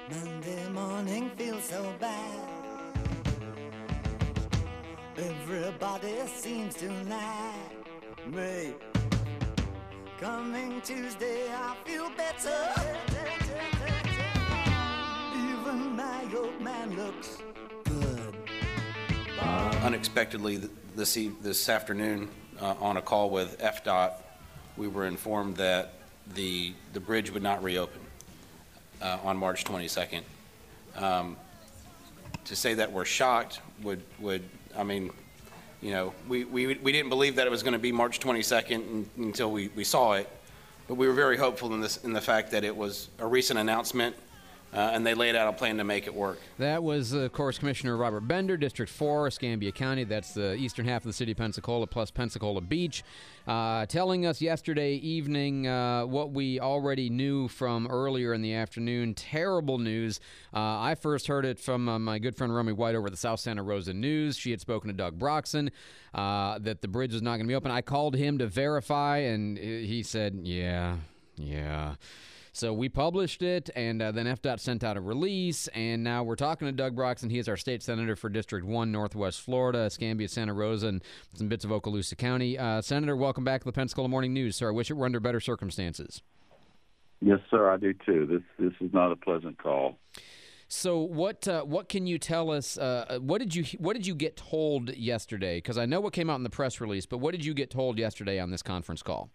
Monday morning feels so bad. Everybody seems to like me. Coming Tuesday, I feel better. Even my old man looks good. Unexpectedly, this afternoon, on a call with FDOT, we were informed that the bridge would not reopen on March 22nd. To say that we're shocked would I mean, you know, we didn't believe that it was going to be March 22nd until we saw it, but we were very hopeful in the fact that it was a recent announcement. And they laid out a plan to make it work. That was, of course, Commissioner Robert Bender, District 4, Escambia County. That's the eastern half of the city of Pensacola plus Pensacola Beach, telling us yesterday evening what we already knew from earlier in the afternoon. Terrible news. I first heard it from my good friend Romy White over at the South Santa Rosa News. She had spoken to Doug Broxson that the bridge is not going to be open. I called him to verify, and he said, yeah. So we published it, and then FDOT sent out a release, and now we're talking to Doug Broxson. He is our state senator for District 1, Northwest Florida, Escambia, Santa Rosa, and some bits of Okaloosa County. Senator, welcome back to the Pensacola Morning News, sir. I wish it were under better circumstances. Yes, sir, I do too. This is not a pleasant call. So what can you tell us? What did you get told yesterday? Because I know what came out in the press release, but what did you get told yesterday on this conference call?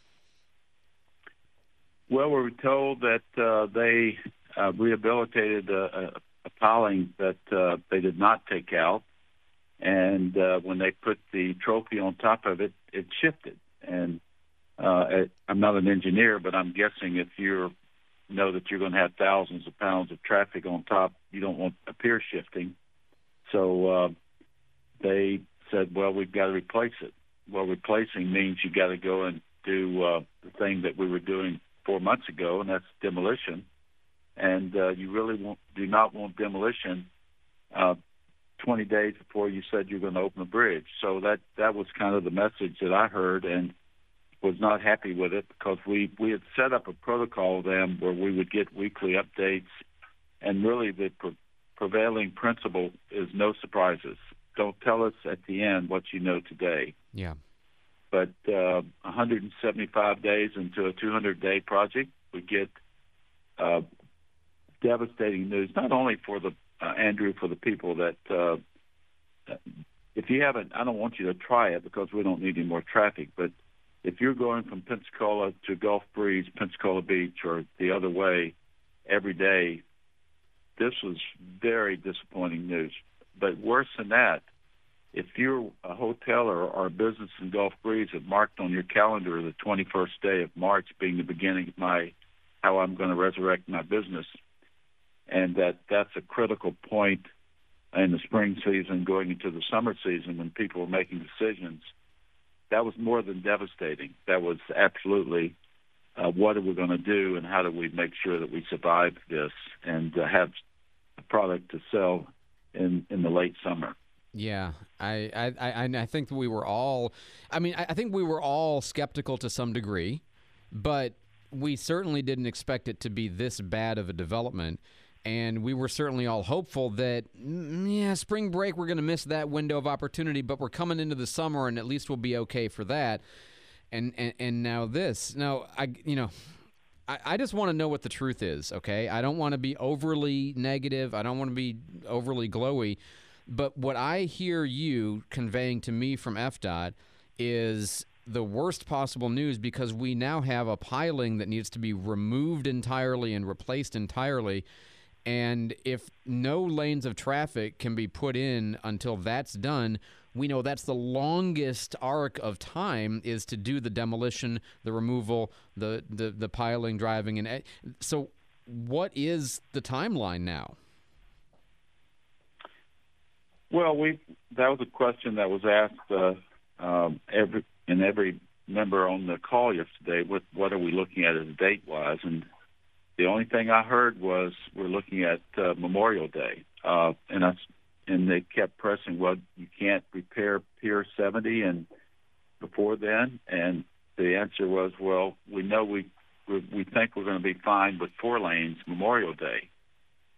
Well, we were told that they rehabilitated a piling that they did not take out, and when they put the trophy on top of it, it shifted. And I'm not an engineer, but I'm guessing if you know that you're going to have thousands of pounds of traffic on top, you don't want a pier shifting. So they said, well, we've got to replace it. Well, replacing means you got to go and do the thing that we were doing 4 months ago, and that's demolition. And you really do not want demolition 20 days before you said you're going to open a bridge. So that was kind of the message that I heard, and was not happy with it because we had set up a protocol with them where we would get weekly updates, and really the prevailing principle is no surprises. Don't tell us at the end what you know today. Yeah. But 175 days into a 200-day project, we get devastating news, not only for the Andrew, for the people that if you haven't, I don't want you to try it because we don't need any more traffic, but if you're going from Pensacola to Gulf Breeze, Pensacola Beach, or the other way every day, this was very disappointing news. But worse than that, if you're a hotel or a business in Gulf Breeze that marked on your calendar the 21st day of March being the beginning of how I'm going to resurrect my business, and that's a critical point in the spring season going into the summer season when people are making decisions, that was more than devastating. That was absolutely what are we going to do and how do we make sure that we survive this and have a product to sell in the late summer. Yeah, I think that we were all, I think we were all skeptical to some degree, but we certainly didn't expect it to be this bad of a development. And we were certainly all hopeful that, spring break, we're going to miss that window of opportunity, but we're coming into the summer and at least we'll be okay for that. And now this. Now, I just want to know what the truth is, okay? I don't want to be overly negative. I don't want to be overly glowy. But what I hear you conveying to me from FDOT is the worst possible news because we now have a piling that needs to be removed entirely and replaced entirely. And if no lanes of traffic can be put in until that's done, we know that's the longest arc of time is to do the demolition, the removal, the piling, driving. And so what is the timeline now? Well, that was a question that was asked every member on the call yesterday. What are we looking at as date-wise? And the only thing I heard was we're looking at Memorial Day, and they kept pressing. Well, you can't repair Pier 70 and before then, and the answer was, well, we know we think we're going to be fine with 4 lanes Memorial Day.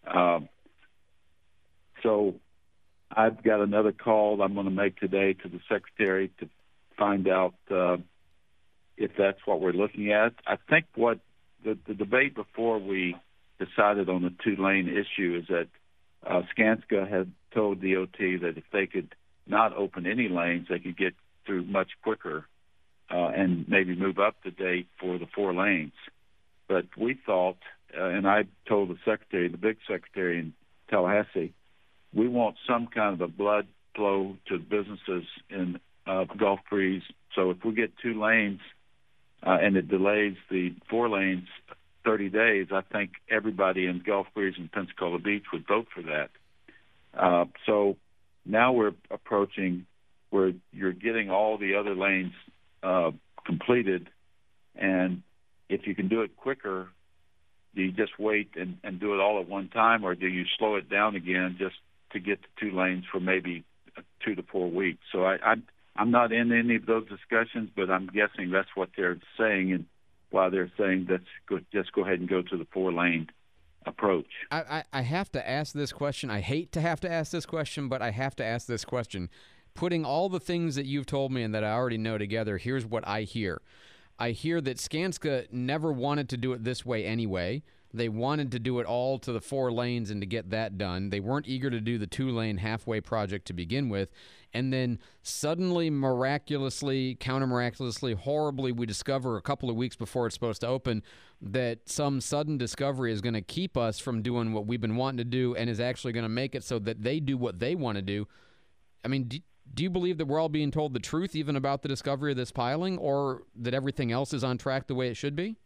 So I've got another call I'm going to make today to the Secretary to find out if that's what we're looking at. I think what the debate before we decided on the two-lane issue is that Skanska had told DOT that if they could not open any lanes, they could get through much quicker and maybe move up the date for the 4 lanes. But we thought, and I told the secretary, the big secretary in Tallahassee, we want some kind of a blood flow to businesses in Gulf Breeze. So if we get 2 lanes and it delays the 4 lanes 30 days, I think everybody in Gulf Breeze and Pensacola Beach would vote for that. So now we're approaching where you're getting all the other lanes completed, and if you can do it quicker, do you just wait and do it all at one time, or do you slow it down again just to get to 2 lanes for maybe 2 to 4 weeks? So I'm not in any of those discussions, but I'm guessing that's what they're saying, and why they're saying just go ahead and go to the 4-lane approach. I have to ask this question. I hate to have to ask this question, but I have to ask this question. Putting all the things that you've told me and that I already know together, here's what I hear. I hear that Skanska never wanted to do it this way anyway. They wanted to do it all to the 4 lanes and to get that done. They weren't eager to do the 2-lane halfway project to begin with. And then suddenly, miraculously, counter-miraculously, horribly, we discover a couple of weeks before it's supposed to open that some sudden discovery is going to keep us from doing what we've been wanting to do and is actually going to make it so that they do what they want to do. I mean, do you believe that we're all being told the truth even about the discovery of this piling, or that everything else is on track the way it should be?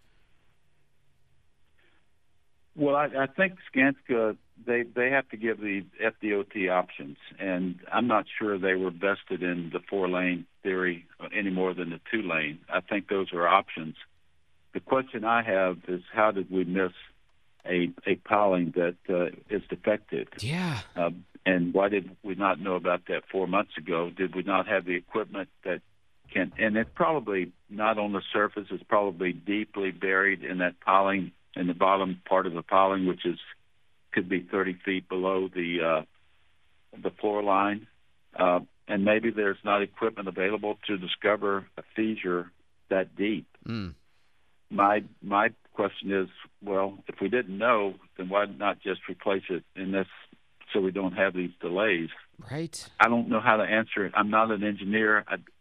Well, I think Skanska, they have to give the FDOT options, and I'm not sure they were vested in the 4-lane theory any more than the 2-lane. I think those are options. The question I have is, how did we miss a piling that is defective? Yeah. And why did we not know about that 4 months ago? Did we not have the equipment that can? And it's probably not on the surface. It's probably deeply buried in that piling, in the bottom part of the piling, which could be 30 feet below the floor line. And maybe there's not equipment available to discover a fissure that deep. Mm. My question is, well, if we didn't know, then why not just replace it in this, so we don't have these delays? Right. I don't know how to answer it. I'm not an engineer.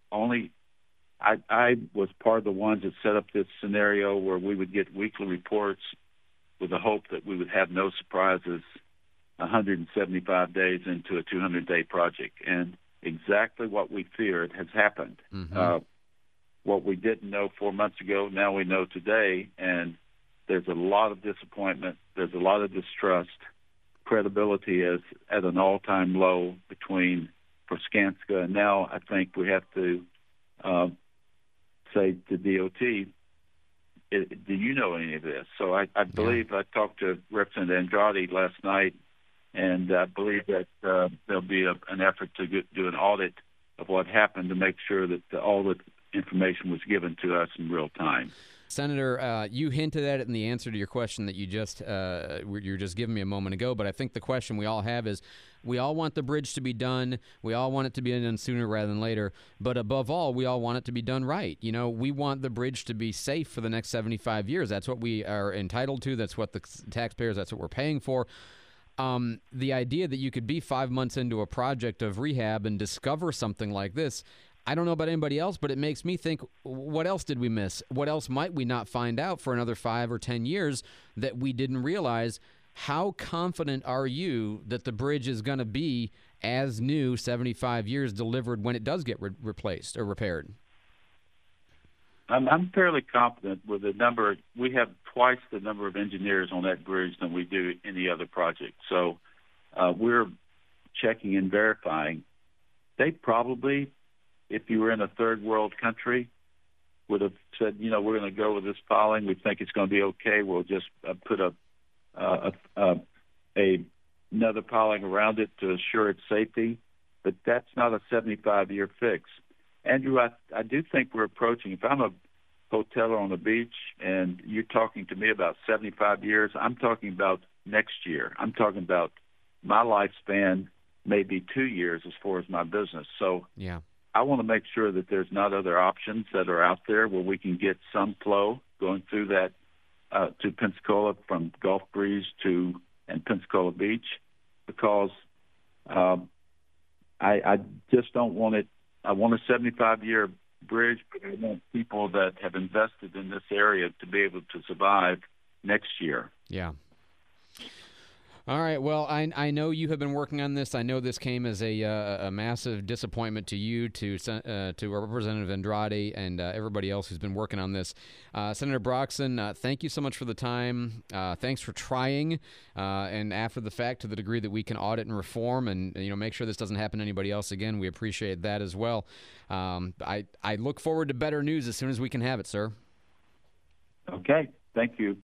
I was part of the ones that set up this scenario where we would get weekly reports with the hope that we would have no surprises 175 days into a 200-day project. And exactly what we feared has happened. Mm-hmm. What we didn't know 4 months ago, now we know today, and there's a lot of disappointment. There's a lot of distrust. Credibility is at an all-time low for Skanska. And now I think we have to say to DOT, do you know any of this? So I believe I talked to Representative Andrade last night, and I believe that there'll be an effort to do an audit of what happened to make sure that all the information was given to us in real time. Senator, you hinted at it in the answer to your question that you're just giving me a moment ago, but I think the question we all have is, we all want the bridge to be done. We all want it to be done sooner rather than later. But above all, we all want it to be done right. You know, we want the bridge to be safe for the next 75 years. That's what we are entitled to. That's what the taxpayers, that's what we're paying for. The idea that you could be 5 months into a project of rehab and discover something like this, I don't know about anybody else, but it makes me think, what else did we miss? What else might we not find out for another 5 or 10 years that we didn't realize? How confident are you that the bridge is going to be as new 75 years delivered when it does get replaced or repaired? I'm fairly confident with the number. We have twice the number of engineers on that bridge than we do any other project. So we're checking and verifying. They probably, if you were in a third world country, would have said, you know, we're going to go with this piling. We think it's going to be okay. We'll just put another piling around it to assure its safety. But that's not a 75-year fix. Andrew, I do think we're approaching, if I'm a hoteler on the beach and you're talking to me about 75 years, I'm talking about next year. I'm talking about my lifespan, maybe 2 years as far as my business. So Yeah. I want to make sure that there's not other options that are out there where we can get some flow going through that to Pensacola from Gulf Breeze and Pensacola Beach, because I just don't want it. I want a 75-year bridge, but I want people that have invested in this area to be able to survive next year. Yeah. All right. Well, I know you have been working on this. I know this came as a massive disappointment to you, to Representative Andrade, and everybody else who's been working on this. Senator Broxson, thank you so much for the time. Thanks for trying, and after the fact, to the degree that we can audit and reform, and make sure this doesn't happen to anybody else again. We appreciate that as well. I look forward to better news as soon as we can have it, sir. Okay. Thank you.